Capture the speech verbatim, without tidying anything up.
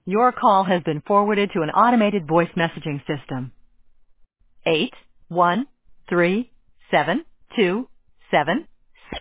Your call has been forwarded to an automated voice messaging system. Eight one three seven two seven